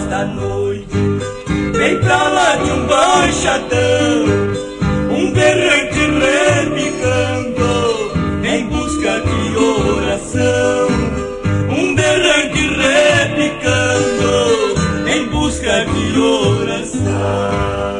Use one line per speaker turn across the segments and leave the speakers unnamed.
horas da noite, vem pra lá de um baixadão, um berrante repicando em busca de oração. Um berrante repicando em busca de oração.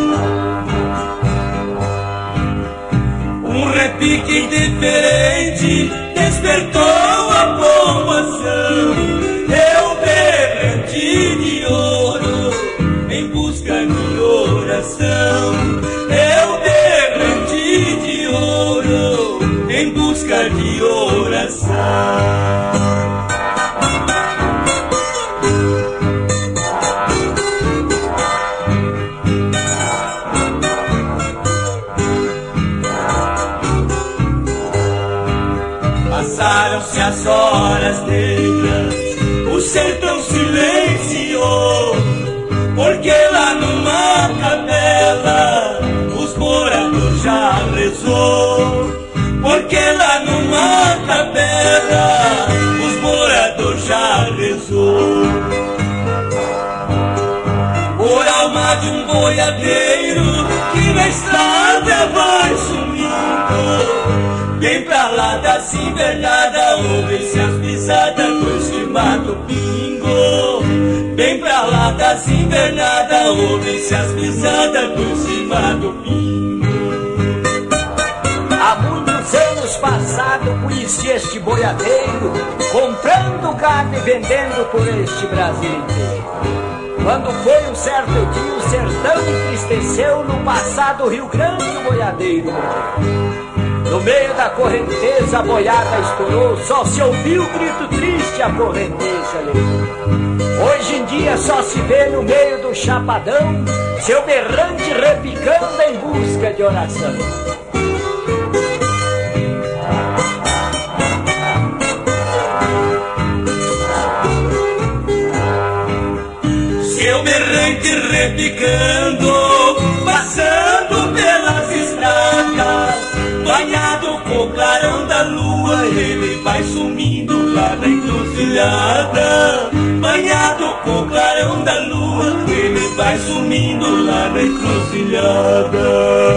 Um repique diferente despertou a povoação. É o berrante de ouro em busca de oração. É o berrante de ouro em busca de oração. Passaram-se as horas negras, o sertão silenciou, porque lá numa capela os moradores já rezou. Porque lá numa capela os moradores já rezou. Por alma de um boiadeiro que na estrada vai sumindo, vem pra lá da invernada, ouvem-se as pisadas dos que matam o pingo. Vem pra lá da invernada, ouvem-se as pisadas dos que matam o pingo.
Há muitos anos passados conheci este boiadeiro, comprando carne e vendendo por este Brasil inteiro. Quando foi um certo dia, o sertão entristeceu, no passado Rio Grande o boiadeiro morreu. No meio da correnteza a boiada estourou, só se ouviu o grito triste, a correnteza levou. Hoje em dia só se vê no meio do chapadão seu berrante repicando em busca de oração.
Seu berrante repicando, passando pelas estradas, banhado com o clarão da lua, ele vai sumindo lá na encruzilhada. Banhado com o clarão da lua, ele vai sumindo lá na encruzilhada.